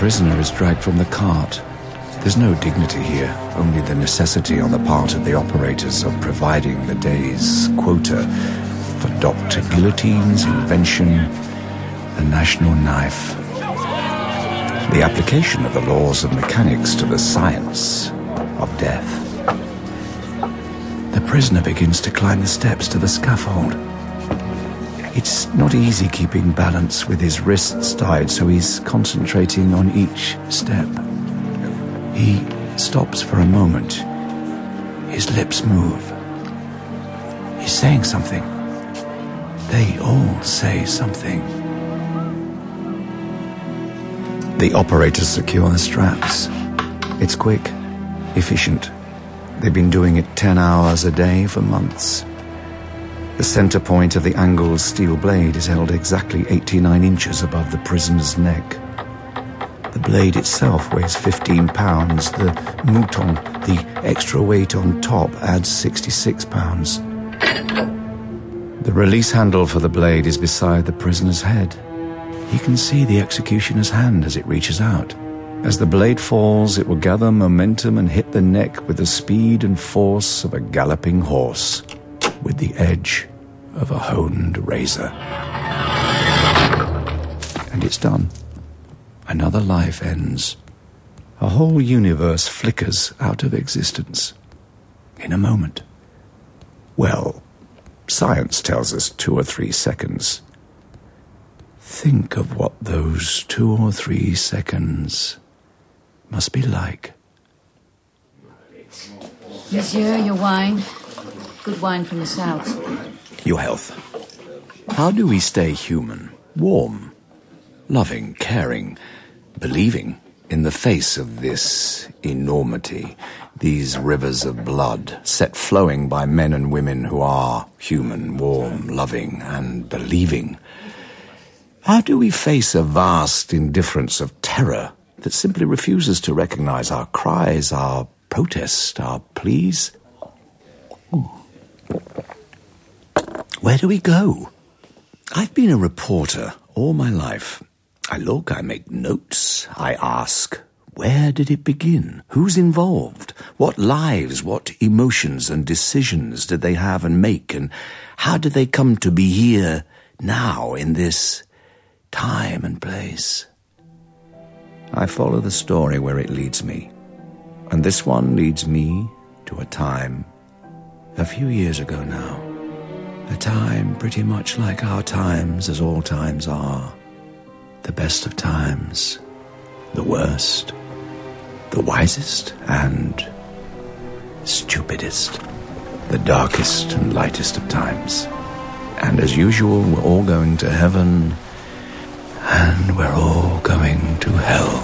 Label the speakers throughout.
Speaker 1: prisoner is dragged from the cart. There's no dignity here, only the necessity on the part of the operators of providing the day's quota for Dr. Guillotine's invention, the national knife. The application of the laws of mechanics to the science of death. The prisoner begins to climb the steps to the scaffold. It's not easy keeping balance with his wrists tied, so he's concentrating on each step. He stops for a moment. His lips move. He's saying something. They all say something. The operators secure the straps. It's quick, efficient. They've been doing it 10 hours a day for months. The center point of the angled steel blade is held exactly 89 inches above the prisoner's neck. The blade itself weighs 15 pounds. The mouton, the extra weight on top, adds 66 pounds. The release handle for the blade is beside the prisoner's head. He can see the executioner's hand as it reaches out. As the blade falls, it will gather momentum and hit the neck with the speed and force of a galloping horse, with the edge of a honed razor. And it's done. Another life ends. A whole universe flickers out of existence. In a moment. Well, science tells us 2 or 3 seconds. Think of what those 2 or 3 seconds must be like.
Speaker 2: Monsieur, your wine. Good wine from the south.
Speaker 1: Your health. How do we stay human, warm, loving, caring, believing in the face of this enormity, these rivers of blood set flowing by men and women who are human, warm, loving, and believing? How do we face a vast indifference of terror that simply refuses to recognize our cries, our protests, our pleas? Where do we go? I've been a reporter all my life. I look, I make notes, I ask, where did it begin? Who's involved? What lives, what emotions and decisions did they have and make? And how did they come to be here now in this time and place? I follow the story where it leads me. And this one leads me to a time a few years ago now. A time pretty much like our times, as all times are. The best of times, the worst, the wisest and stupidest, the darkest and lightest of times. And as usual, we're all going to heaven, and we're all going to hell.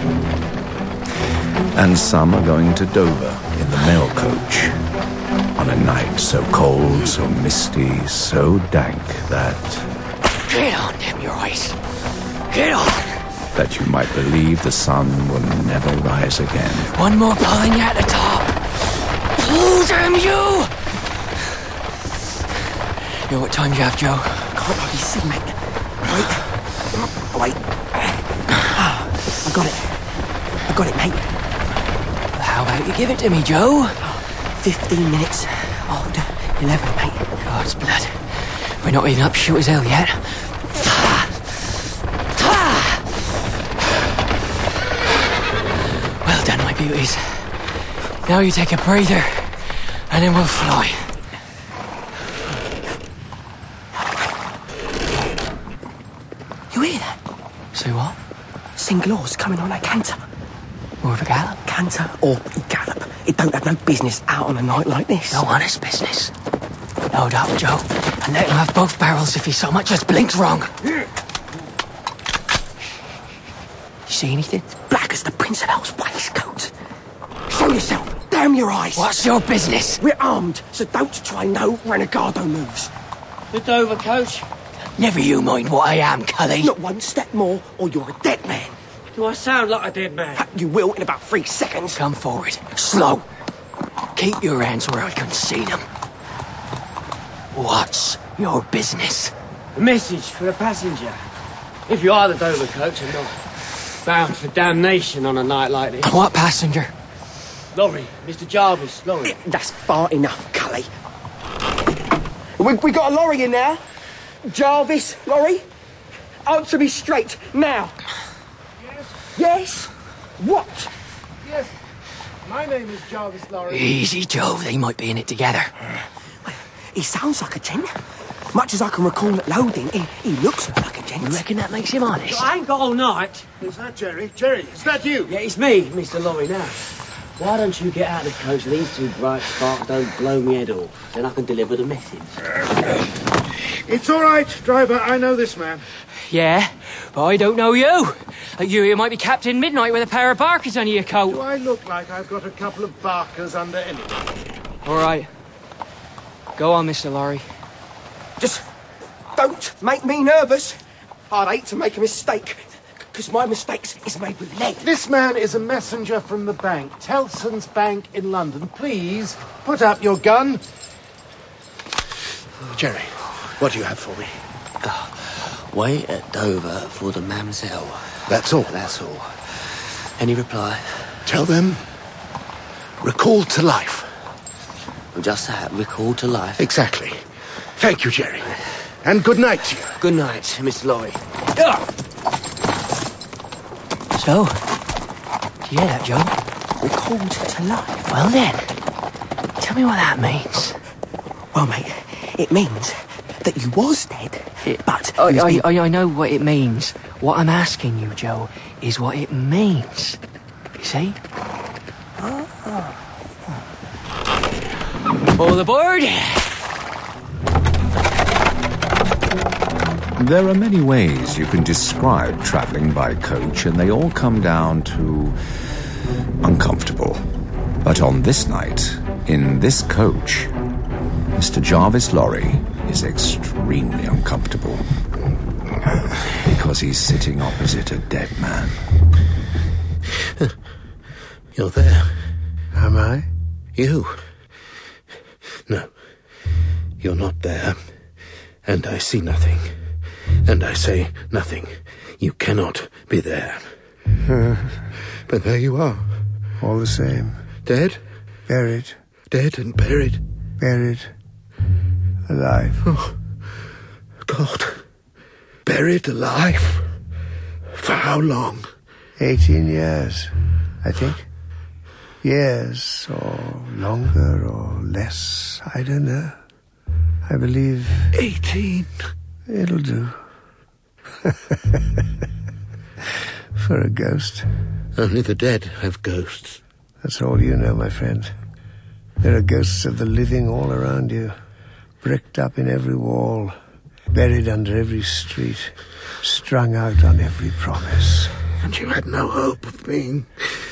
Speaker 1: And some are going to Dover in the mail coach, on a night so cold, so misty, so dank that...
Speaker 3: Get on, damn your eyes! Get on!
Speaker 1: That you might believe the sun will never rise again.
Speaker 3: One more pulling you at the top! Pull, damn you! You know what time you have, Joe?
Speaker 4: Can't hardly see, mate. Wait. I got it, mate.
Speaker 3: How about you give it to me, Joe?
Speaker 4: 15 minutes after 11, mate.
Speaker 3: God's blood. We're not even up short as hell yet. Well done, my beauties. Now you take a breather, and then we'll fly.
Speaker 4: You hear that?
Speaker 3: Say what?
Speaker 4: Singlaws coming on a canter.
Speaker 3: More of a gallop?
Speaker 4: Canter or gallop. It don't have no business out on a night like this.
Speaker 3: No honest business. No doubt, Joe. And let him have both barrels if he so much as blinks wrong. You see anything?
Speaker 4: Black as the Prince of Hell's waistcoat. Show yourself. Damn your eyes.
Speaker 3: What's your business?
Speaker 4: We're armed, so don't try no renegado moves.
Speaker 3: The Dover coach? Never you mind what I am, Cully.
Speaker 4: Not one step more, or you're a dead man.
Speaker 3: Do I sound like a dead man?
Speaker 4: You will in about 3 seconds.
Speaker 3: Come forward. Slow. Keep your hands where I can see them. What's your business?
Speaker 5: A message for a passenger. If you are the Dover coach or not. Bound for damnation on a night like this.
Speaker 3: What passenger?
Speaker 5: Lorry, Mr. Jarvis, lorry.
Speaker 4: That's far enough, Cully. We got a lorry in there. Jarvis, lorry. Answer me straight, now.
Speaker 6: Yes?
Speaker 4: Yes? What?
Speaker 6: Yes. My name is Jarvis Lorry.
Speaker 3: Easy, Joe. They might be in it together.
Speaker 4: He sounds like a gent. Much as I can recall at loading, he looks like a gent.
Speaker 3: You reckon that makes him honest?
Speaker 5: I ain't got all night.
Speaker 6: Is that Jerry? Jerry, is that you?
Speaker 5: Yeah, it's me, Mr. Lorry, now. Why don't you get out of the coach so these two bright sparks don't blow me head off? Then I can deliver the message.
Speaker 6: It's all right, driver. I know this man.
Speaker 3: Yeah, but I don't know you. You might be Captain Midnight with a pair of barkers under your
Speaker 6: Do
Speaker 3: coat.
Speaker 6: I look like I've got a couple of barkers under anything?
Speaker 3: All right. Go on, Mr. Lorry.
Speaker 4: Just don't make me nervous. I'd hate to make a mistake, because my mistakes is made with lead.
Speaker 6: This man is a messenger from the bank, Tellson's Bank in London. Please, put up your gun. Jerry, what do you have for me?
Speaker 5: Wait at Dover for the mamselle.
Speaker 6: That's all.
Speaker 5: That's all. Any reply?
Speaker 6: Tell them, recall to life.
Speaker 5: Just that, recalled to life.
Speaker 6: Exactly. Thank you, Jerry. And good night to you.
Speaker 5: Good night, Mr. Lorry.
Speaker 3: So, do you hear that, Joe?
Speaker 4: Recalled to life.
Speaker 3: Well then, tell me what that means.
Speaker 4: Well, mate, it means that you was dead, but...
Speaker 3: I know what it means. What I'm asking you, Joe, is what it means. You see? All aboard!
Speaker 1: There are many ways you can describe travelling by coach, and they all come down to uncomfortable. But on this night, in this coach, Mr. Jarvis Lorry is extremely uncomfortable. Because he's sitting opposite a dead man.
Speaker 6: You're there. Am I? You? No. You're not there. And I see nothing. And I say nothing. You cannot be there. But there you are.
Speaker 7: All the same.
Speaker 6: Dead?
Speaker 7: Buried.
Speaker 6: Dead and buried.
Speaker 7: Buried. Alive.
Speaker 6: Oh, God. Buried alive? For how long?
Speaker 7: 18 years, I think. Years, or longer, or less. I don't know. I believe...
Speaker 6: 18?
Speaker 7: It'll do. For a ghost.
Speaker 6: Only the dead have ghosts.
Speaker 7: That's all you know, my friend. There are ghosts of the living all around you. Bricked up in every wall. Buried under every street. Strung out on every promise.
Speaker 6: And you had no hope of being...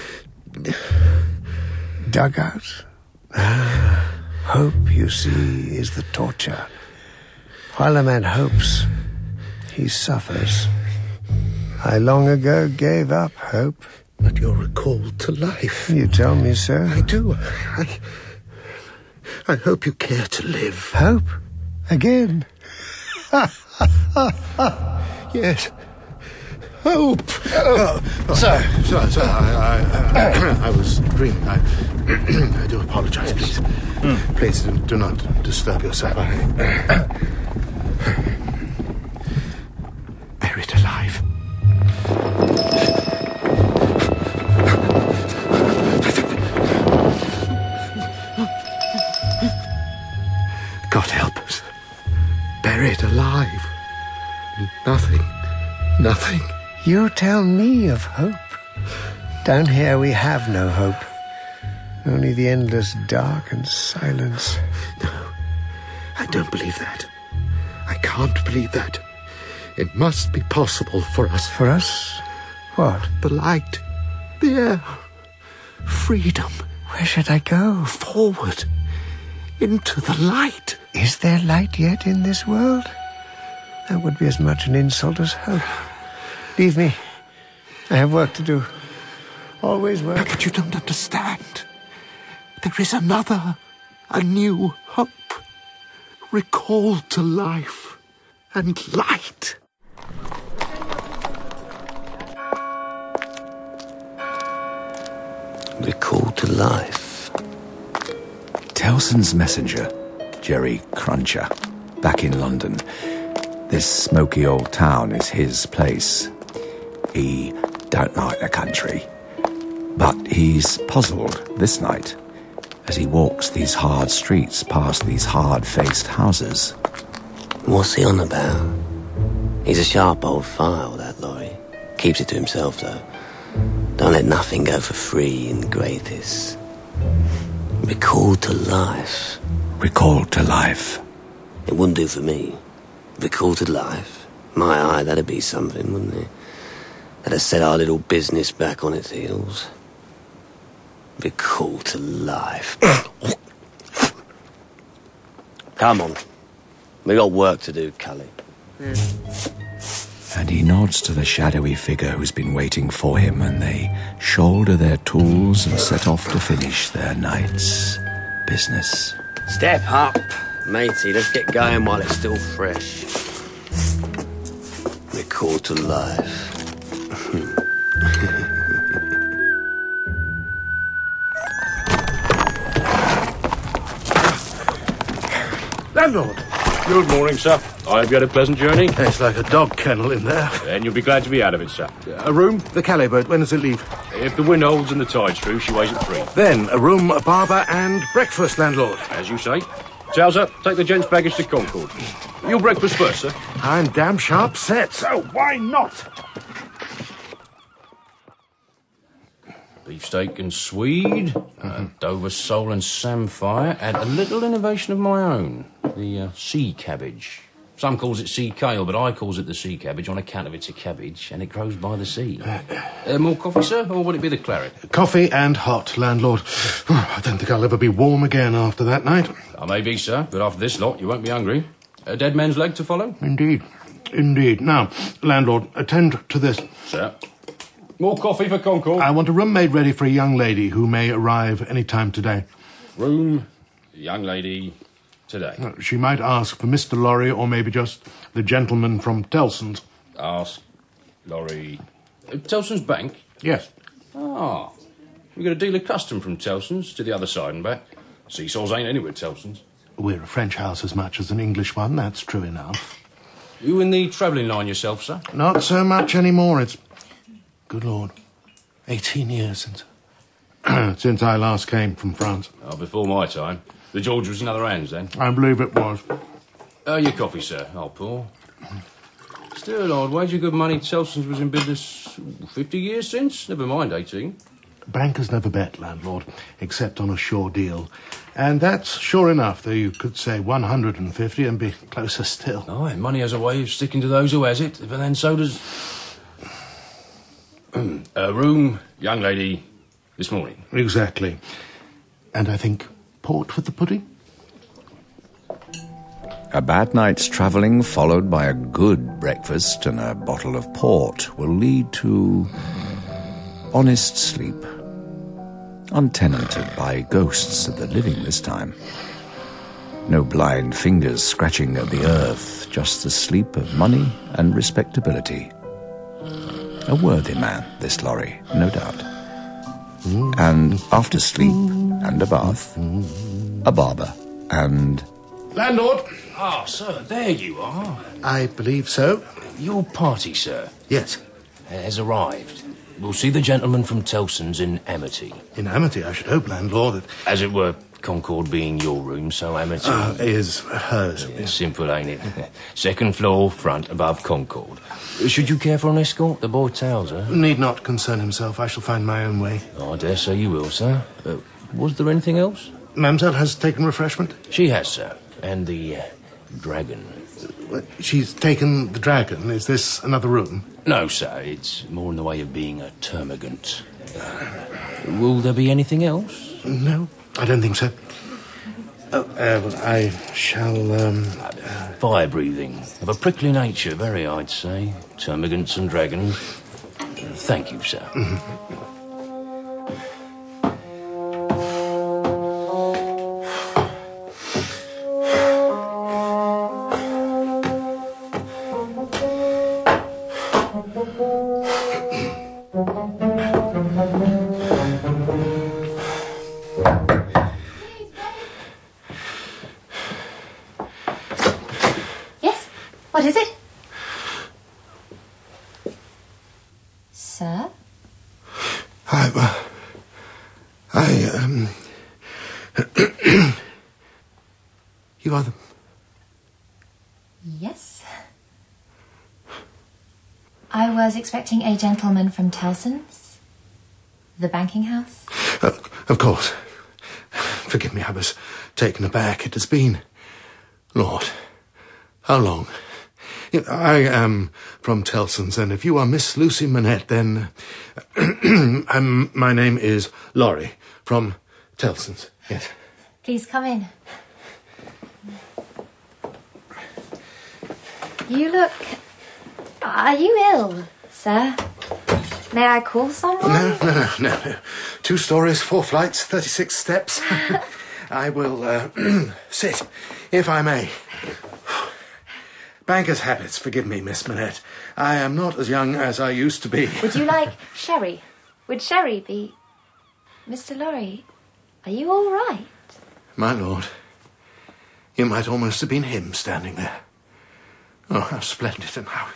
Speaker 7: dug out? Hope, you see, is the torture. While a man hopes, he suffers. I long ago gave up hope.
Speaker 6: But you're recalled to life.
Speaker 7: You tell me so.
Speaker 6: I do. I hope you care to live.
Speaker 7: Hope? Again?
Speaker 6: Yes. Hope.
Speaker 7: Sir.
Speaker 6: Sir, I was dreaming. I do apologize, please. Please do not disturb yourself. Buried alive. God help us. Buried alive. Nothing.
Speaker 7: You tell me of hope. Down here we have no hope. Only the endless dark and silence.
Speaker 6: No, I don't believe that. I can't believe that. It must be possible for us.
Speaker 7: For us? What?
Speaker 6: The light. The air. Freedom.
Speaker 7: Where should I go?
Speaker 6: Forward. Into the light.
Speaker 7: Is there light yet in this world? That would be as much an insult as hope. Leave me. I have work to do. Always work.
Speaker 6: But you don't understand. There is another, a new hope. Recalled to life and light.
Speaker 5: Recalled to life.
Speaker 1: Tellson's messenger, Jerry Cruncher, back in London. This smoky old town is his place. He don't like the country. But he's puzzled this night as he walks these hard streets past these hard-faced houses.
Speaker 5: What's he on about? He's a sharp old file, that Laurie. Keeps it to himself, though. Don't let nothing go for free in Greatest. Recalled to life.
Speaker 1: Recalled to life.
Speaker 5: It wouldn't do for me. Recalled to life. My eye, that'd be something, wouldn't it? That'd set our little business back on its heels. Recalled to life. Come on. We got work to do, Cully.
Speaker 1: And he nods to the shadowy figure who's been waiting for him, and they shoulder their tools and set off to finish their night's business.
Speaker 5: Step up, matey. Let's get going while it's still fresh. Recalled to life.
Speaker 6: Landlord!
Speaker 8: Good morning, sir. I hope you had a pleasant journey.
Speaker 6: It's like a dog kennel in there.
Speaker 8: And you'll be glad to be out of it, sir.
Speaker 6: A room? The Calais boat. When does it leave?
Speaker 8: If the wind holds and the tide's true, she weighs at 3.
Speaker 6: Then a room, a barber, and breakfast, landlord.
Speaker 8: As you say. Towser, take the gents' baggage to Concord. Your breakfast first, sir.
Speaker 6: I'm damn sharp set.
Speaker 8: So why not? Beefsteak and swede, Dover sole and samphire, and a little innovation of my own, the sea cabbage. Some calls it sea kale, but I calls it the sea cabbage on account of it's a cabbage and it grows by the sea. More coffee, sir, or would it be the claret?
Speaker 6: Coffee and hot, landlord. I don't think I'll ever be warm again after that night.
Speaker 8: I may be, sir, but after this lot, you won't be hungry. A dead man's leg to follow?
Speaker 6: Indeed. Indeed. Now, landlord, attend to this.
Speaker 8: Sir. More coffee for Concord.
Speaker 6: I want a room made ready for a young lady who may arrive any time today.
Speaker 8: Room, young lady, today.
Speaker 6: She might ask for Mr. Laurie or maybe just the gentleman from Tellson's.
Speaker 8: Ask Laurie. Tellson's Bank?
Speaker 6: Yes.
Speaker 8: Ah. We got a deal of custom from Tellson's to the other side and back. Seesaws ain't anywhere Tellson's.
Speaker 6: We're a French house as much as an English one, that's true enough.
Speaker 8: You in the travelling line yourself, sir?
Speaker 6: Not so much anymore. It's... Good Lord. 18 years since I last came from France.
Speaker 8: Oh, before my time. The George was in other hands then.
Speaker 6: I believe it was.
Speaker 8: Your coffee, sir. I'll pour. Still, I'd wager good money Tellson's was in business 50 years since. Never mind 18.
Speaker 6: Bankers never bet, landlord, except on a sure deal. And that's sure enough, though you could say 150 and be closer still.
Speaker 8: Oh, and money has a way of sticking to those who has it, but then so does... A room, young lady, this morning.
Speaker 6: Exactly. And I think port with the pudding?
Speaker 1: A bad night's travelling followed by a good breakfast and a bottle of port will lead to honest sleep, untenanted by ghosts of the living this time. No blind fingers scratching at the earth, just the sleep of money and respectability. A worthy man, this Laurie, no doubt. And after sleep and a bath, a barber and...
Speaker 6: Landlord!
Speaker 8: Ah, sir, there you are.
Speaker 6: I believe so.
Speaker 8: Your party, sir,
Speaker 6: Yes.
Speaker 8: has arrived. We'll see the gentleman from Tellson's in Amity.
Speaker 6: In Amity, I should hope, landlord.
Speaker 8: As it were, Concord being your room, so Amity...
Speaker 6: Is hers.
Speaker 8: It's simple, ain't it? Second floor, front, above Concord. Should you care for an escort? The boy Towser?
Speaker 6: Need not concern himself. I shall find my own way.
Speaker 8: I dare say you will, sir. Was there anything else?
Speaker 6: Mademoiselle has taken refreshment?
Speaker 8: She has, sir. And the dragon.
Speaker 6: She's taken the dragon. Is this another room?
Speaker 8: No, sir. It's more in the way of being a termagant. Will there be anything else?
Speaker 6: No, I don't think so. Well, I shall,
Speaker 8: Fire breathing. Of a prickly nature, very, I'd say. Termagants and dragons. Thank you, sir.
Speaker 6: You are the...
Speaker 9: Yes. I was expecting a gentleman from Tellson's, the banking house.
Speaker 6: Of course. Forgive me, I was taken aback. It has been... Lord, how long? I am from Tellson's, and if you are Miss Lucy Manette, then... my name is Laurie, from Tellson's, yes.
Speaker 9: Please come in. You look... Are you ill, sir? May I call someone?
Speaker 6: No. 2 stories, 4 flights, 36 steps. I will sit, if I may. Banker's habits, forgive me, Miss Manette. I am not as young as I used to be.
Speaker 9: Would you like sherry? Would sherry be... Mr. Laurie, are you all right?
Speaker 6: My lord, you might almost have been him standing there. Oh, how splendid and how...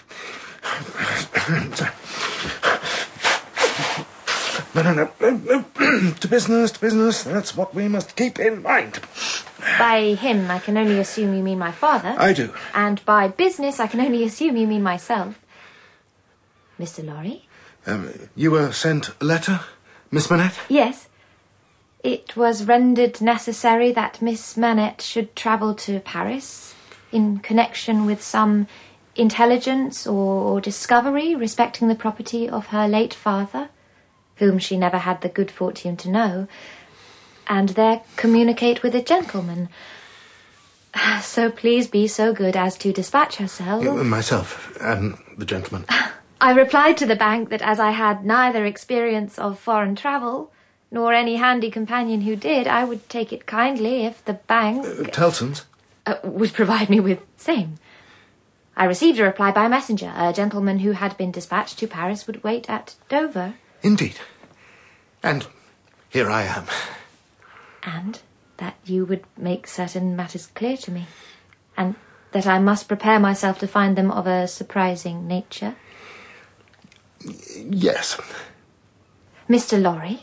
Speaker 6: No. To business. That's what we must keep in mind.
Speaker 9: By him, I can only assume you mean my father.
Speaker 6: I do.
Speaker 9: And by business, I can only assume you mean myself. Mr. Laurie?
Speaker 6: You were sent a letter, Miss Manette?
Speaker 9: Yes. It was rendered necessary that Miss Manette should travel to Paris in connection with some intelligence or discovery respecting the property of her late father, whom she never had the good fortune to know, and there communicate with a gentleman. So please be so good as to dispatch herself.
Speaker 6: Myself and the gentleman.
Speaker 9: I replied to the bank that as I had neither experience of foreign travel nor any handy companion who did, I would take it kindly if the bank...
Speaker 6: Tellson's?
Speaker 9: Would provide me with same. I received a reply by messenger. A gentleman who had been dispatched to Paris would wait at Dover.
Speaker 6: Indeed. And here I am.
Speaker 9: And that you would make certain matters clear to me. And that I must prepare myself to find them of a surprising nature.
Speaker 6: Yes.
Speaker 9: Mr. Laurie?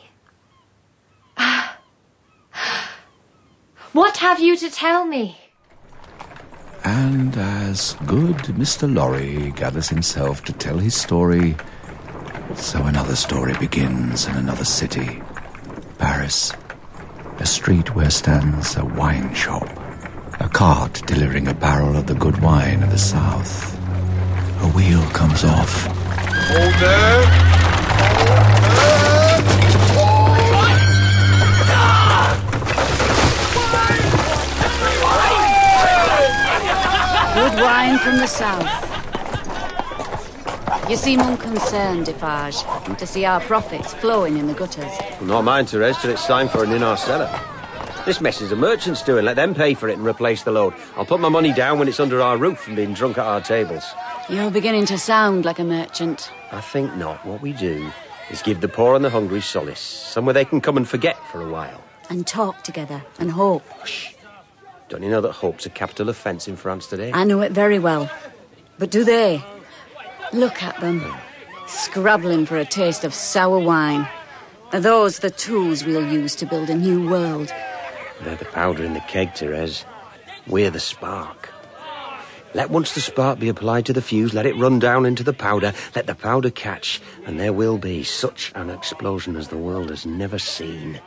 Speaker 9: What have you to tell me?
Speaker 1: And as good Mr. Laurie gathers himself to tell his story, so another story begins in another city, Paris. A street where stands a wine shop, a cart delivering a barrel of the good wine of the south. A wheel comes off.
Speaker 4: Hold there!
Speaker 2: Good wine from the south. You seem unconcerned, Defarge, to see our profits flowing in the gutters.
Speaker 10: Well, not mine, Therese, till it's time for an in our cellar. This mess is the merchants doing. Let them pay for it and replace the load. I'll put my money down when it's under our roof and being drunk at our tables.
Speaker 2: You're beginning to sound like a merchant.
Speaker 10: I think not. What we do is give the poor and the hungry solace, somewhere they can come and forget for a while.
Speaker 2: And talk together, and hope.
Speaker 10: Shh. Don't you know that hope's a capital offence in France today?
Speaker 2: I know it very well. But do they? Look at them, scrabbling for a taste of sour wine. Are those the tools we'll use to build a new world?
Speaker 10: They're the powder in the keg, Therese. We're the spark. Let once the spark be applied to the fuse, let it run down into the powder, let the powder catch, and there will be such an explosion as the world has never seen.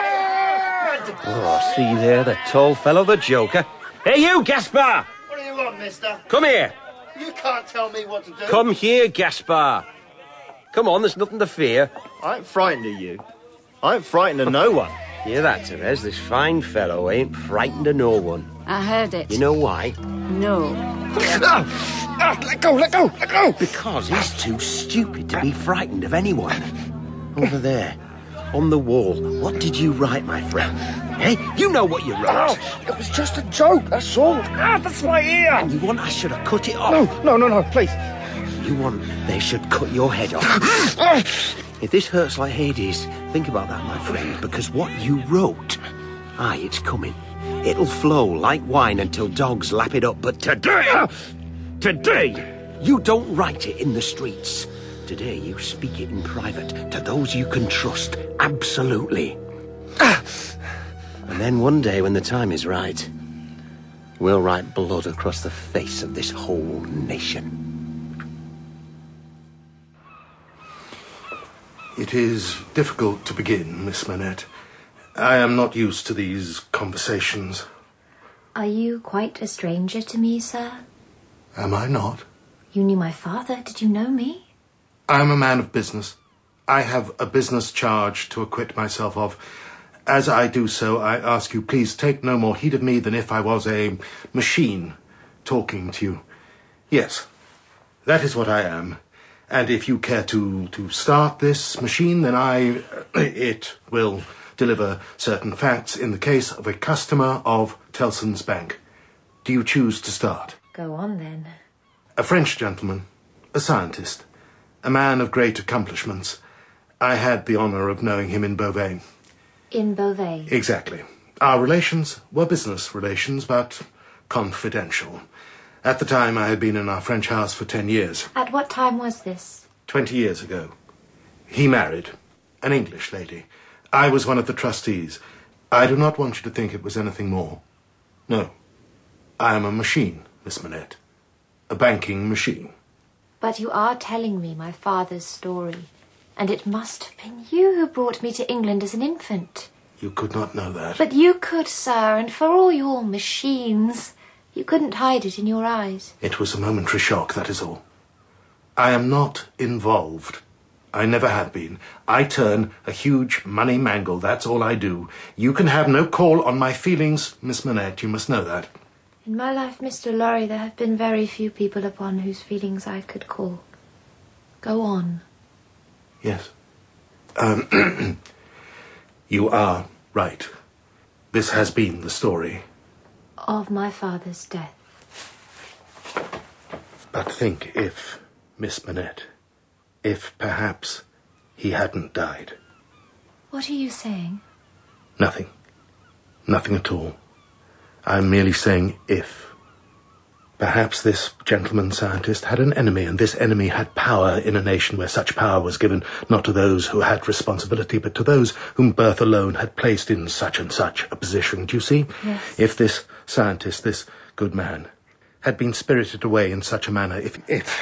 Speaker 10: Oh, see there, the tall fellow, the Joker. Hey, you, Gaspar!
Speaker 11: What do you want, mister?
Speaker 10: Come here.
Speaker 11: You can't tell me what to do.
Speaker 10: Come here, Gaspar. Come on, there's nothing to fear.
Speaker 11: I ain't frightened of you. I ain't frightened of no one.
Speaker 10: Hear that, Therese? This fine fellow ain't frightened of no one.
Speaker 2: I heard it.
Speaker 10: You know why?
Speaker 2: No.
Speaker 11: Let go!
Speaker 10: Because he's too stupid to be frightened of anyone. Over there, on the wall, what did you write, my friend? Hey, you know what you wrote.
Speaker 11: It was just a joke, that's all. That's my ear.
Speaker 10: And you want I should have cut it off?
Speaker 11: No, please.
Speaker 10: You want they should cut your head off? If this hurts like Hades, think about that, my friend, because what you wrote, it's coming. It'll flow like wine until dogs lap it up, but today, you don't write it in the streets. Today, you speak it in private to those you can trust, absolutely. And then one day, when the time is right, We'll write blood across the face of this whole nation.
Speaker 6: It is difficult to begin, Miss Manette. I am not used to these conversations.
Speaker 9: Are you quite a stranger to me, sir?
Speaker 6: Am I not?
Speaker 9: You knew my father. Did you know me?
Speaker 6: I am a man of business. I have a business charge to acquit myself of. As I do so, I ask you, please take no more heed of me than if I was a machine talking to you. Yes, that is what I am. And if you care to start this machine, then it will deliver certain facts in the case of a customer of Tellson's Bank. Do you choose to start?
Speaker 9: Go on, then.
Speaker 6: A French gentleman, a scientist, a man of great accomplishments. I had the honour of knowing him in Beauvais.
Speaker 9: In Beauvais?
Speaker 6: Exactly. Our relations were business relations, but confidential. At the time, I had been in our French house for 10 years.
Speaker 9: At what time was this?
Speaker 6: 20 years ago. He married an English lady. I was one of the trustees. I do not want you to think it was anything more. No. I am a machine, Miss Manette. A banking machine.
Speaker 9: But you are telling me my father's story. And it must have been you who brought me to England as an infant.
Speaker 6: You could not know that.
Speaker 9: But you could, sir, and for all your machines, you couldn't hide it in your eyes.
Speaker 6: It was a momentary shock, that is all. I am not involved. I never have been. I turn a huge money mangle, that's all I do. You can have no call on my feelings, Miss Manette, you must know that.
Speaker 9: In my life, Mr. Lorry, there have been very few people upon whose feelings I could call. Go on.
Speaker 6: Yes. You are right. This has been the story.
Speaker 9: Of my father's death.
Speaker 6: But think if, Miss Manette, if perhaps he hadn't died.
Speaker 9: What are you saying?
Speaker 6: Nothing. Nothing at all. I'm merely saying if. Perhaps this gentleman scientist had an enemy, and this enemy had power in a nation where such power was given not to those who had responsibility, but to those whom birth alone had placed in such and such a position. Do you see?
Speaker 9: Yes.
Speaker 6: If this scientist, this good man, had been spirited away in such a manner, if...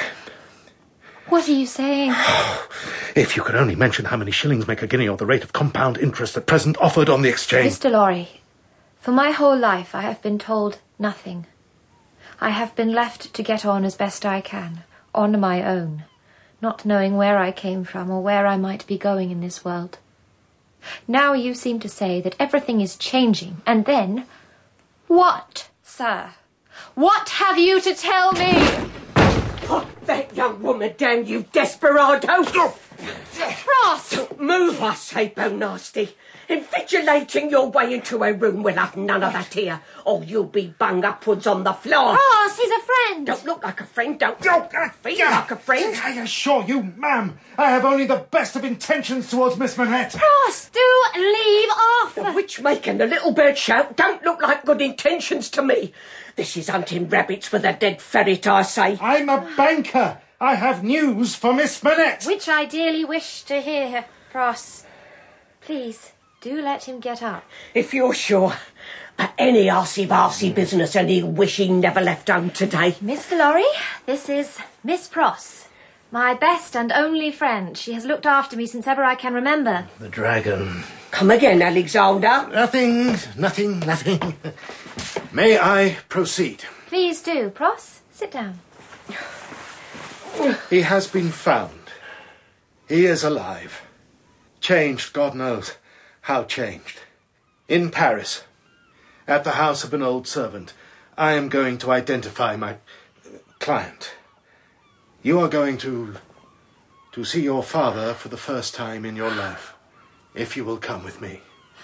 Speaker 9: What are you saying?
Speaker 6: If you could only mention how many shillings make a guinea, or the rate of compound interest at present offered on the exchange.
Speaker 9: Mr. Lorry, for my whole life I have been told nothing. I have been left to get on as best I can, on my own, not knowing where I came from or where I might be going in this world. Now you seem to say that everything is changing, and then... What, sir? What have you to tell me?
Speaker 4: Put that young woman down, you desperado!
Speaker 9: Ross!
Speaker 4: Don't move, I say, Bo Nasty. Invigilating your way into a room, we'll have none of that here, or you'll be bung upwards on the floor.
Speaker 9: Ross, he's a friend.
Speaker 4: Don't look like a friend, don't feel like a friend.
Speaker 6: I assure you, ma'am, I have only the best of intentions towards Miss Manette.
Speaker 9: Ross, do leave off.
Speaker 4: The witch making the little bird shout don't look like good intentions to me. This is hunting rabbits with a dead ferret, I say.
Speaker 6: I'm a banker. I have news for Miss Manette.
Speaker 9: Which I dearly wish to hear, Ross. Please, do let him get up.
Speaker 4: If you're sure. But any arsey-varsey business, and he wish he never left home today.
Speaker 9: Mr. Lorry, this is Miss Pross, my best and only friend. She has looked after me since ever I can remember.
Speaker 6: The dragon.
Speaker 4: Come again, Alexander.
Speaker 6: Nothing. May I proceed?
Speaker 9: Please do. Pross, sit down.
Speaker 6: He has been found. He is alive. Changed, God knows how changed. In Paris, at the house of an old servant. I am going to identify my client. You are going to see your father for the first time in your life, if you will come with me.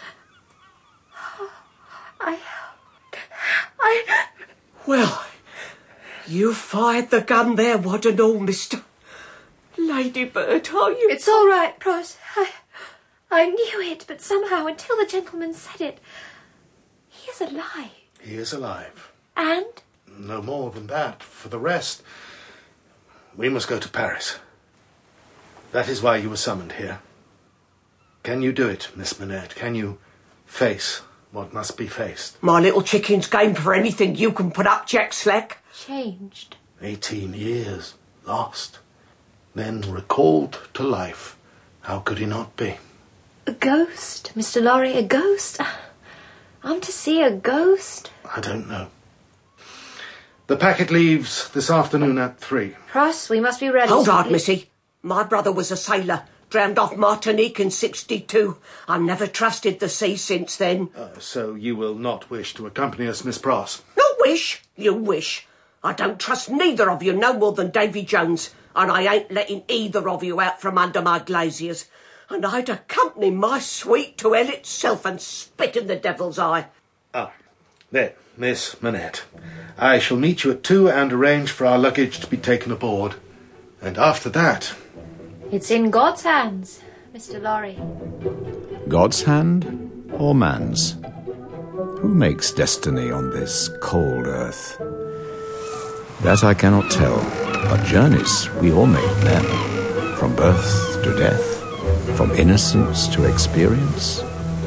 Speaker 4: Well, you fired the gun there, what and all, Mr. Ladybird, are you?
Speaker 9: It's all right, Pross. I knew it, but somehow, until the gentleman said it, he is alive.
Speaker 6: He is alive.
Speaker 9: And?
Speaker 6: No more than that. For the rest, we must go to Paris. That is why you were summoned here. Can you do it, Miss Manette? Can you face what must be faced.
Speaker 4: My little chicken's game for anything you can put up, Jack Slack.
Speaker 9: Changed.
Speaker 6: 18 years lost, then recalled to life. How could he not be?
Speaker 9: A ghost, Mr. Lorry, a ghost? I'm to see a ghost?
Speaker 6: I don't know. The packet leaves this afternoon at 3.
Speaker 9: Pross, we must be ready.
Speaker 4: Hold on, missy. My brother was a sailor, drowned off Martinique in 62. I've never trusted the sea since then.
Speaker 6: So you will not wish to accompany us, Miss Pross?
Speaker 4: No wish, you wish. I don't trust neither of you no more than Davy Jones, and I ain't letting either of you out from under my glaziers. And I'd accompany my sweet to hell itself and spit in the devil's eye.
Speaker 6: There, Miss Manette. I shall meet you at 2 and arrange for our luggage to be taken aboard. And after that...
Speaker 9: It's in God's hands, Mr. Lorry.
Speaker 1: God's hand or man's? Who makes destiny on this cold earth? That I cannot tell, but journeys we all make then, from birth to death, from innocence to experience,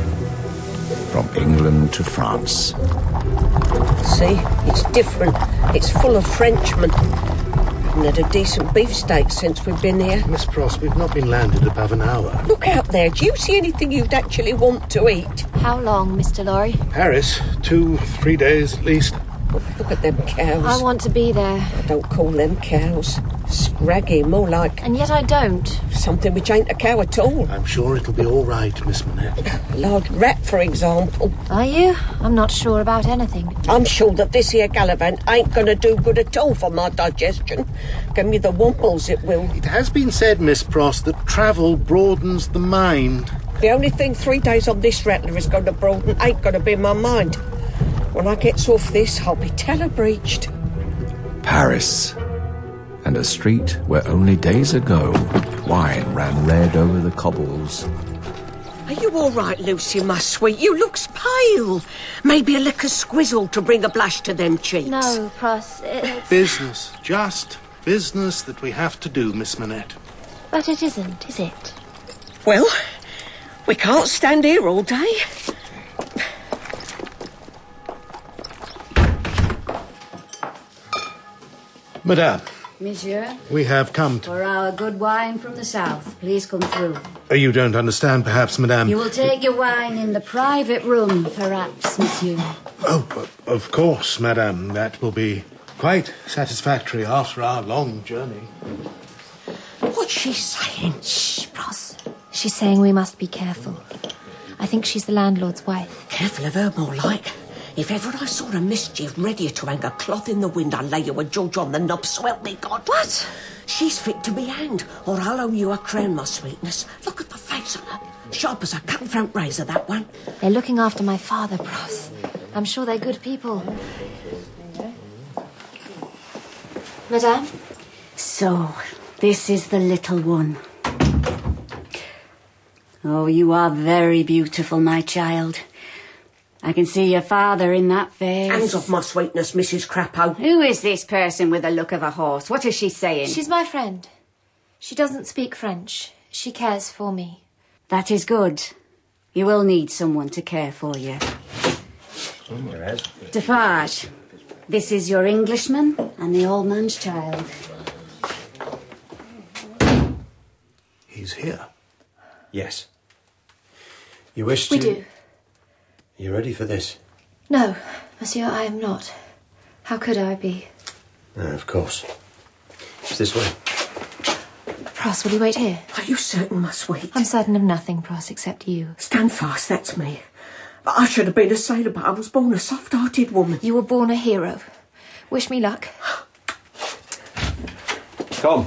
Speaker 1: from England to France.
Speaker 4: See, it's different. It's full of Frenchmen. Haven't had a decent beefsteak since we've been here.
Speaker 6: Miss Pross, we've not been landed above an hour.
Speaker 4: Look out there. Do you see anything you'd actually want to eat?
Speaker 9: How long, Mr. Lorry?
Speaker 6: Paris, 2-3 days at least.
Speaker 4: Look at them cows.
Speaker 9: I want to be there.
Speaker 4: I don't call them cows. Scraggy, more like...
Speaker 9: And yet I don't.
Speaker 4: Something which ain't a cow at all.
Speaker 6: I'm sure it'll be all right, Miss Manette.
Speaker 4: A large rat, for example.
Speaker 9: Are you? I'm not sure about anything.
Speaker 4: I'm sure that this here gallivant ain't going to do good at all for my digestion. Give me the wamples, it will.
Speaker 6: It has been said, Miss Pross, that travel broadens the mind.
Speaker 4: The only thing 3 days on this rattler is going to broaden ain't going to be my mind. When I gets off this, I'll be telebreached.
Speaker 1: Paris, and a street where only days ago wine ran red over the cobbles.
Speaker 4: Are you all right, Lucy, my sweet? You looks pale. Maybe a lick of squizzle to bring a blush to them cheeks.
Speaker 9: No, Pross, it's...
Speaker 6: Business, just business that we have to do, Miss Manette.
Speaker 9: But it isn't, is it?
Speaker 4: Well, we can't stand here all day.
Speaker 6: Madame.
Speaker 2: Monsieur?
Speaker 6: We have come
Speaker 2: For our good wine from the south. Please come through.
Speaker 6: You don't understand, perhaps, Madame.
Speaker 2: You will take your wine in the private room, perhaps, monsieur.
Speaker 6: Oh, of course, Madame. That will be quite satisfactory after our long journey.
Speaker 4: What's she saying?
Speaker 9: Shh, Pross. She's saying we must be careful. I think she's the landlord's wife.
Speaker 4: Careful of her, more like. If ever I saw a mischief readier to hang a cloth in the wind, I'd lay you a George on the knob, so help me God.
Speaker 2: What?
Speaker 4: She's fit to be hanged, or I'll owe you a crown, my sweetness. Look at the face on her. Sharp as a cut-front razor, that one.
Speaker 9: They're looking after my father, Pross. I'm sure they're good people. Madame?
Speaker 2: So, this is the little one. Oh, you are very beautiful, my child. I can see your father in that face.
Speaker 4: Hands off my sweetness, Mrs. Crapo.
Speaker 2: Who is this person with the look of a horse? What is she saying?
Speaker 9: She's my friend. She doesn't speak French. She cares for me.
Speaker 2: That is good. You will need someone to care for you. Defarge, this is your Englishman and the old man's child.
Speaker 10: He's here. Yes. You wish to...
Speaker 9: We do.
Speaker 10: You ready for this?
Speaker 9: No, monsieur, I am not. How could I be?
Speaker 10: Of course. It's this way.
Speaker 9: Pross, will you wait here?
Speaker 4: Are you certain, my sweet?
Speaker 9: I'm certain of nothing, Pross, except you.
Speaker 4: Stand fast, that's me. I should have been a sailor, but I was born a soft-hearted woman.
Speaker 9: You were born a hero. Wish me luck.
Speaker 10: Come.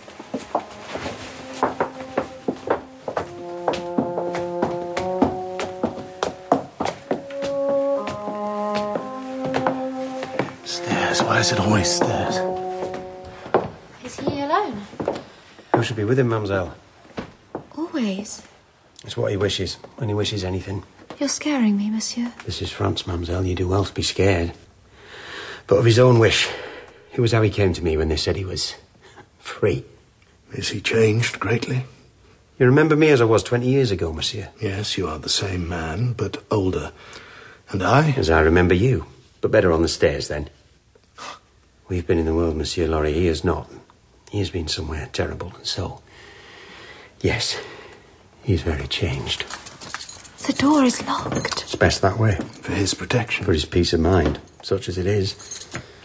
Speaker 6: Stairs. Why is it always stairs?
Speaker 9: Is he alone?
Speaker 10: You should be with him, mademoiselle.
Speaker 9: Always.
Speaker 10: It's what he wishes, when he wishes anything.
Speaker 9: You're scaring me, monsieur.
Speaker 10: This is France, mademoiselle. You do well to be scared. But of his own wish. It was how he came to me when they said he was free.
Speaker 6: Is he changed greatly?
Speaker 10: You remember me as I was 20 years ago, monsieur?
Speaker 6: Yes, you are the same man, but older. And I?
Speaker 10: As I remember you, but better on the stairs then. We've been in the world, Monsieur Lorry. He has not. He has been somewhere terrible, and so... Yes, he's very changed.
Speaker 9: The door is locked.
Speaker 10: It's best that way.
Speaker 6: For his protection.
Speaker 10: For his peace of mind, such as it is.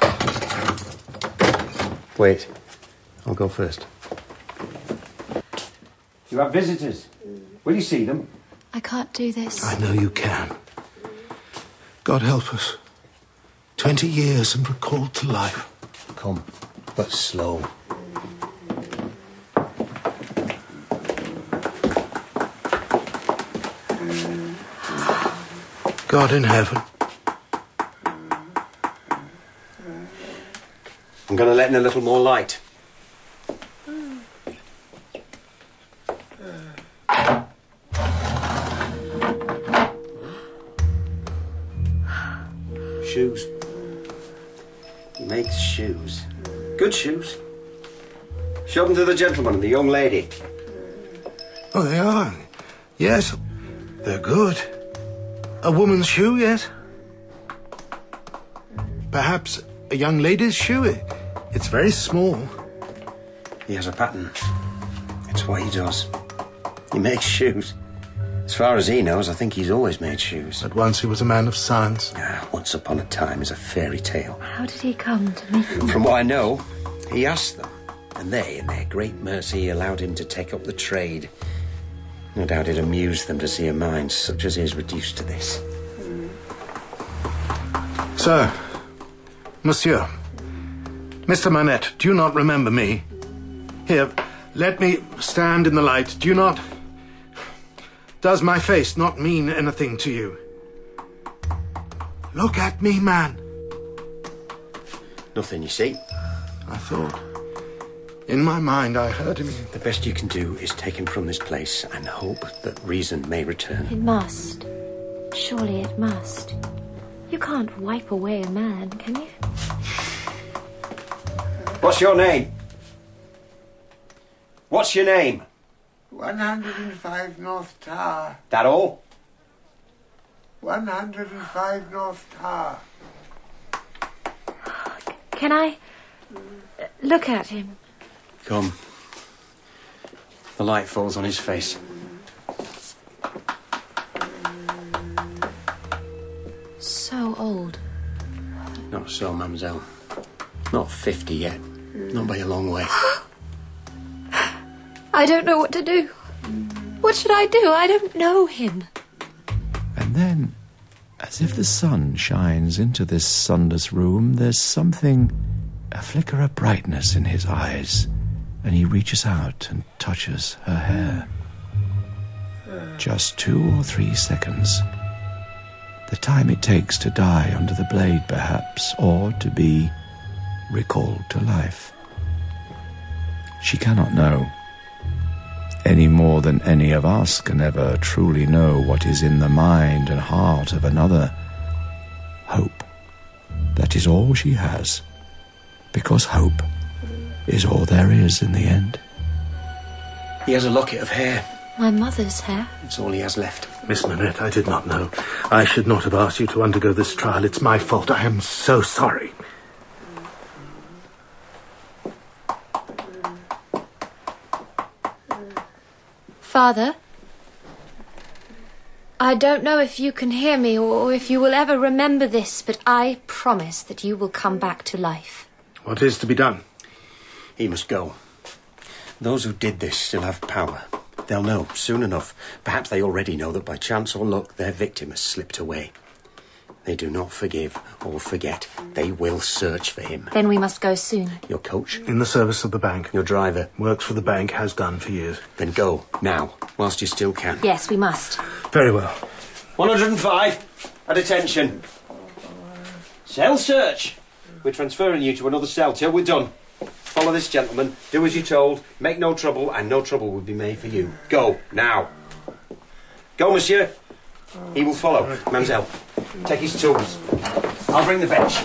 Speaker 10: Wait. I'll go first. You have visitors. Will you see them?
Speaker 9: I can't do this.
Speaker 6: I know you can. God help us. 20 years and recalled to life.
Speaker 10: Come, but slow.
Speaker 6: God in heaven.
Speaker 10: I'm going to let in a little more light. Shoes. He makes shoes. Good shoes. Show them to the gentleman and the young lady.
Speaker 6: Oh, they are. Yes, they're good. A woman's shoe, yes? Perhaps a young lady's shoe? It's very small.
Speaker 10: He has a pattern. It's what he does. He makes shoes. As far as he knows, I think he's always made shoes.
Speaker 6: But once he was a man of science.
Speaker 10: Once upon a time is a fairy tale.
Speaker 9: How did he come to meet them?
Speaker 10: From what I know, he asked them. And they, in their great mercy, allowed him to take up the trade. No doubt it amused them to see a mind such as his reduced to this.
Speaker 6: Sir, Monsieur, Mr. Manette, do you not remember me? Here, let me stand in the light. Do you not... Does my face not mean anything to you? Look at me, man.
Speaker 10: Nothing, you see.
Speaker 6: I thought... In my mind, I heard him...
Speaker 10: The best you can do is take him from this place and hope that reason may return.
Speaker 9: It must. Surely it must. You can't wipe away a man, can you?
Speaker 10: What's your name? What's your name?
Speaker 7: 105 North Tower.
Speaker 10: That all?
Speaker 7: 105 North Tower.
Speaker 9: Can I look at him?
Speaker 10: Come. The light falls on his face.
Speaker 9: So old.
Speaker 10: Not so, mademoiselle. Not 50 yet. Not by a long way.
Speaker 9: I don't know what to do. What should I do? I don't know him.
Speaker 1: And then, as if the sun shines into this sunless room, there's something, a flicker of brightness in his eyes, and he reaches out and touches her hair. Just 2 or 3 seconds. The time it takes to die under the blade, perhaps, or to be recalled to life. She cannot know, any more than any of us can ever truly know what is in the mind and heart of another. Hope. That is all she has, because hope is all there is in the end.
Speaker 10: He has a locket of hair.
Speaker 9: My mother's hair.
Speaker 10: It's all he has left.
Speaker 6: Miss Manette, I did not know. I should not have asked you to undergo this trial. It's my fault. I am so sorry.
Speaker 9: Father, I don't know if you can hear me or if you will ever remember this, but I promise that you will come back to life.
Speaker 6: What is to be done?
Speaker 10: He must go. Those who did this still have power. They'll know soon enough. Perhaps they already know that by chance or luck their victim has slipped away. They do not forgive or forget. They will search for him.
Speaker 9: Then we must go soon.
Speaker 10: Your coach?
Speaker 6: In the service of the bank.
Speaker 10: Your driver?
Speaker 6: Works for the bank, has done for years.
Speaker 10: Then go, now, whilst you still can.
Speaker 9: Yes, we must.
Speaker 6: Very well.
Speaker 10: 105, at attention. Cell search. We're transferring you to another cell till we're done. Follow this gentleman, do as you're told, make no trouble, and no trouble will be made for you. Go, now. Go, monsieur. He will follow. Mademoiselle, take his tools. I'll bring the bench.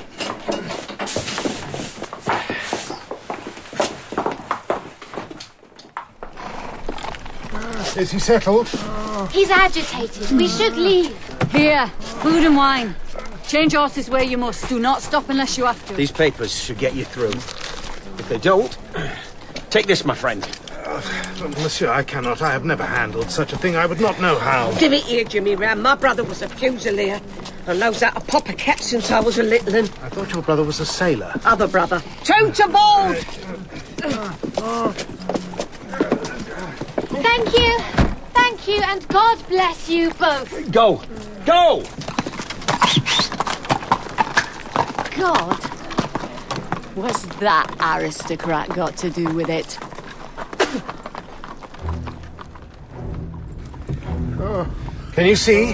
Speaker 11: Is he settled?
Speaker 9: He's agitated. We should leave.
Speaker 2: Here, Food and wine. Change horses where you must. Do not stop unless you have to.
Speaker 10: These papers should get you through. If they don't, take this, my friend.
Speaker 6: Monsieur, I cannot. I have never handled such a thing. I would not know how.
Speaker 4: Give it here, Jimmy Ram. My brother was a fusilier. And knows how to pop a cat since I was a little un.
Speaker 6: I thought your brother was a sailor.
Speaker 4: Other brother. Two to board!
Speaker 9: Thank you. Thank you, and God bless you both.
Speaker 10: Go! Go!
Speaker 2: God. What's that aristocrat got to do with it?
Speaker 6: Can you see?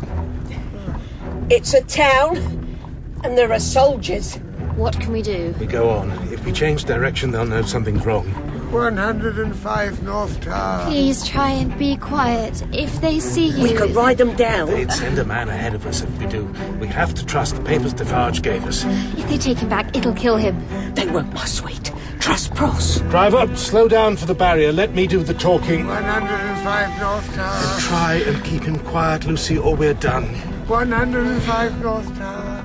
Speaker 4: It's a town, and there are soldiers.
Speaker 9: What can we do?
Speaker 6: We go on. If we change direction, they'll know something's wrong.
Speaker 7: 105 North Tower.
Speaker 9: Please try and be quiet. If they see you...
Speaker 4: We could ride them down.
Speaker 6: They'd send a man ahead of us if we do. We'd have to trust the papers Defarge gave us.
Speaker 9: If they take him back, it'll kill him.
Speaker 4: They won't, my sweet. Trust Pross.
Speaker 6: Driver, slow down for the barrier. Let me do the talking.
Speaker 7: 105 North Tower.
Speaker 6: Try and keep him quiet, Lucy, or we're done.
Speaker 7: 105 North Tower.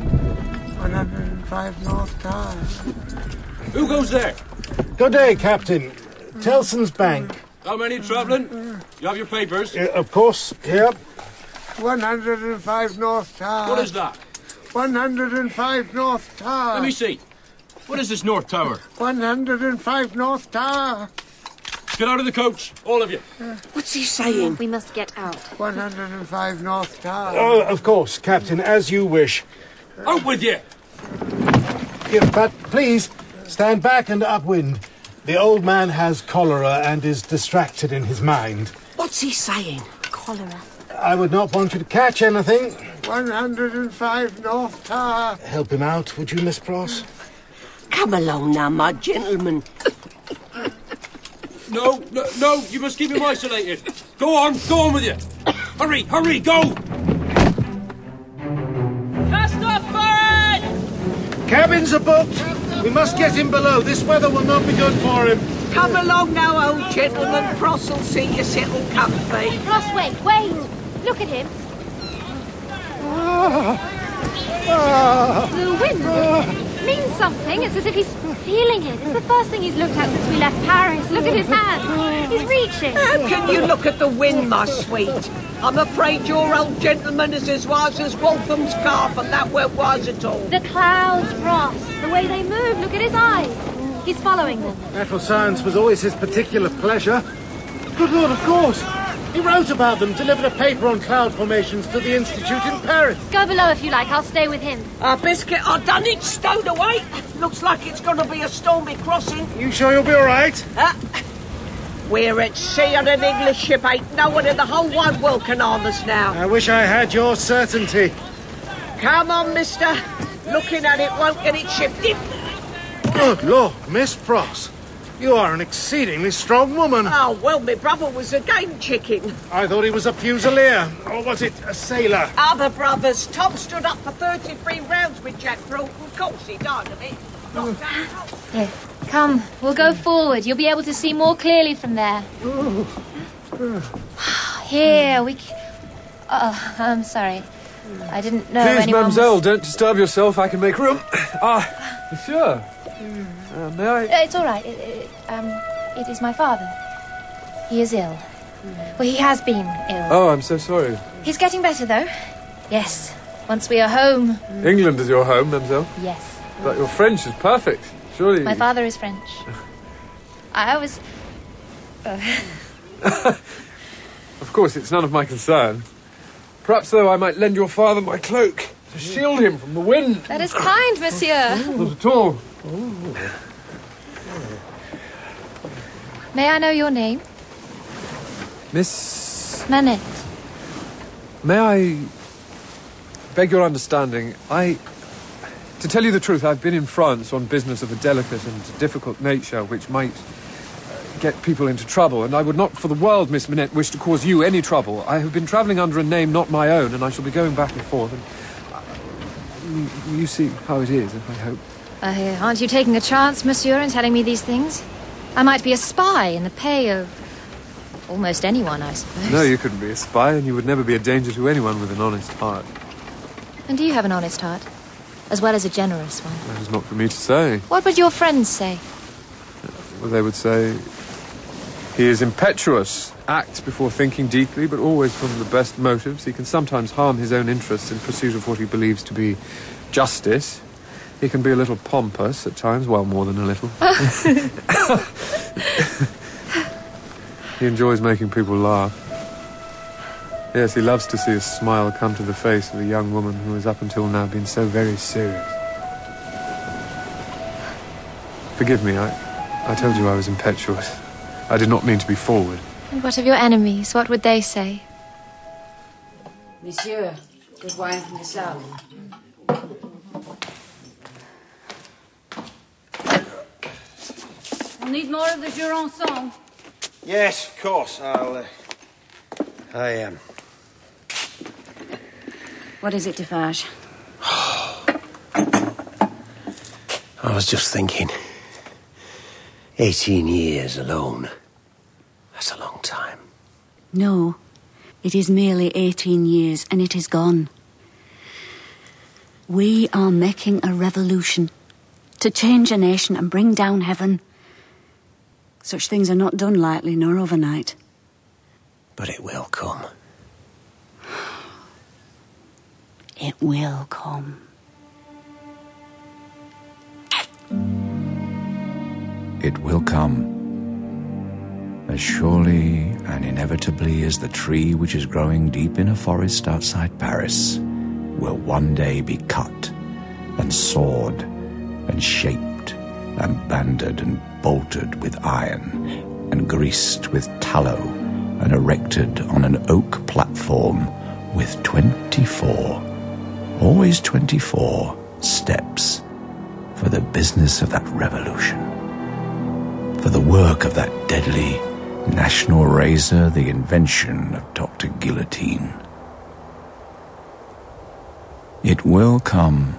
Speaker 7: 105 North Tower.
Speaker 8: Who goes there?
Speaker 6: Good day, Captain. Tellson's Bank.
Speaker 8: How many travelling? You have your papers?
Speaker 6: Of course, here.
Speaker 7: 105 North Tower.
Speaker 8: What is that?
Speaker 7: 105 North Tower.
Speaker 8: Let me see. What is this North Tower?
Speaker 7: 105 North Tower.
Speaker 8: Get out of the coach, all of you.
Speaker 4: What's he saying?
Speaker 9: We must get out.
Speaker 7: 105 North Tower.
Speaker 6: Oh, of course, Captain, as you wish.
Speaker 8: Out with you!
Speaker 6: Yeah, but please, stand back and upwind. The old man has cholera and is distracted in his mind.
Speaker 4: What's he saying?
Speaker 9: Cholera.
Speaker 6: I would not want you to catch anything.
Speaker 7: 105 North Tower.
Speaker 6: Help him out, would you, Miss Pross?
Speaker 4: Come along now, my gentleman.
Speaker 8: No, you must keep him isolated. Go on with you. Hurry, go!
Speaker 4: Cast off forward!
Speaker 6: Cabins are booked. We must get him below. This weather will not be good for him.
Speaker 4: Come along now, old gentleman. Pross will see you settle comfy.
Speaker 9: Ross, wait. Look at him. The wind means something. It's as if he's feeling it. It's the first thing he's looked at since we left Paris. Look at his hand. He's reaching.
Speaker 4: How can you look at the wind, my sweet? I'm afraid your old gentleman is as wise as Waltham's calf, and that weren't wise at all.
Speaker 9: The clouds, Ross. The way they move. Look at his eyes. He's following them.
Speaker 6: Natural science was always his particular pleasure. Good Lord, of course. He wrote about them, delivered a paper on cloud formations to the Institute in Paris.
Speaker 9: Go below if you like. I'll stay with him.
Speaker 4: Biscuit, I done it stowed away. Looks like it's going to be a stormy crossing.
Speaker 6: You sure you'll be all right?
Speaker 4: We're at sea on an English ship. Ain't no one in the whole wide world can harm us now.
Speaker 6: I wish I had your certainty.
Speaker 4: Come on, mister. Looking at it won't get it shifted.
Speaker 6: Good Lord, Miss Pross. You are an exceedingly strong woman.
Speaker 4: Oh, well, my brother was a game chicken.
Speaker 6: I thought he was a fusilier. Or was it a sailor?
Speaker 4: Other brothers. Tom stood up for 33 rounds with Jack Brooke. Of course, he died of it.
Speaker 9: Here, come. We'll go forward. You'll be able to see more clearly from there. Here, we... Oh, I'm sorry. I didn't know
Speaker 12: Please,
Speaker 9: anyone
Speaker 12: mademoiselle,
Speaker 9: was...
Speaker 12: don't disturb yourself. I can make room. Monsieur. May I...
Speaker 9: It's all right. It is my father. He is ill. Well, he has been ill.
Speaker 12: Oh, I'm so sorry.
Speaker 9: He's getting better, though. Yes. Once we are home.
Speaker 12: England is your home, mademoiselle?
Speaker 9: Yes.
Speaker 12: But your French is perfect. Surely...
Speaker 9: My father is French. I was...
Speaker 12: Of course, it's none of my concern. Perhaps, though, I might lend your father my cloak to shield him from the wind.
Speaker 9: That is kind, monsieur.
Speaker 12: Not at all.
Speaker 9: May I know your name?
Speaker 12: Miss...
Speaker 9: Manette.
Speaker 12: May I beg your understanding? To tell you the truth, I've been in France on business of a delicate and difficult nature which might get people into trouble, and I would not for the world, Miss Manette, wish to cause you any trouble. I have been travelling under a name not my own, and I shall be going back and forth, and you see how it is, I hope.
Speaker 9: Aren't you taking a chance, monsieur, in telling me these things? I might be a spy in the pay of almost anyone, I suppose.
Speaker 12: No, you couldn't be a spy, and you would never be a danger to anyone with an honest heart.
Speaker 9: And do you have an honest heart? As well as a generous one?
Speaker 12: That is not for me to say.
Speaker 9: What would your friends say?
Speaker 12: Well, they would say he is impetuous, acts before thinking deeply, but always from the best motives. He can sometimes harm his own interests in pursuit of what he believes to be justice. He can be a little pompous at times, well, more than a little. He enjoys making people laugh. Yes, he loves to see a smile come to the face of a young woman who has up until now been so very serious. Forgive me, I told you I was impetuous. I did not mean to be forward.
Speaker 9: And what of your enemies? What would they say?
Speaker 2: Monsieur, good wine from the south. We'll need more of the Jurançon.
Speaker 10: Yes, of course. I am.
Speaker 2: What is it, Defarge?
Speaker 10: I was just thinking. 18 years alone. That's a long time.
Speaker 2: No, it is merely 18 years, and it is gone. We are making a revolution to change a nation and bring down heaven. Such things are not done lightly nor overnight.
Speaker 10: But it will come.
Speaker 2: It will come.
Speaker 1: It will come. As surely and inevitably as the tree which is growing deep in a forest outside Paris will one day be cut and sawed and shaped and banded and bolted with iron and greased with tallow and erected on an oak platform with 24, always 24 steps for the business of that revolution, for the work of that deadly national razor, the invention of Dr. Guillotine. It will come.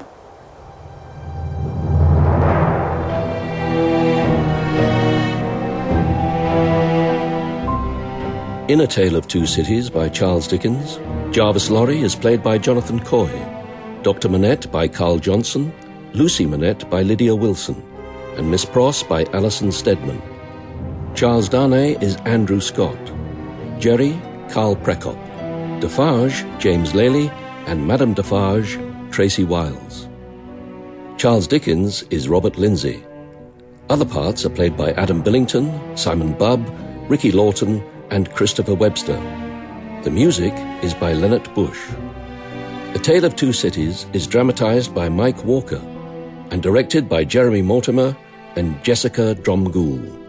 Speaker 13: In A Tale of Two Cities by Charles Dickens, Jarvis Lorry is played by Jonathan Coy, Dr. Manette by Carl Johnson, Lucy Manette by Lydia Wilson, and Miss Pross by Alison Steadman. Charles Darnay is Andrew Scott, Jerry, Carl Prekop, Defarge, James Lely, and Madame Defarge, Tracy Wiles. Charles Dickens is Robert Lindsay. Other parts are played by Adam Billington, Simon Bubb, Ricky Lawton, and Christopher Webster. The music is by Leonard Bush. A Tale of Two Cities is dramatized by Mike Walker and directed by Jeremy Mortimer and Jessica Dromgoole.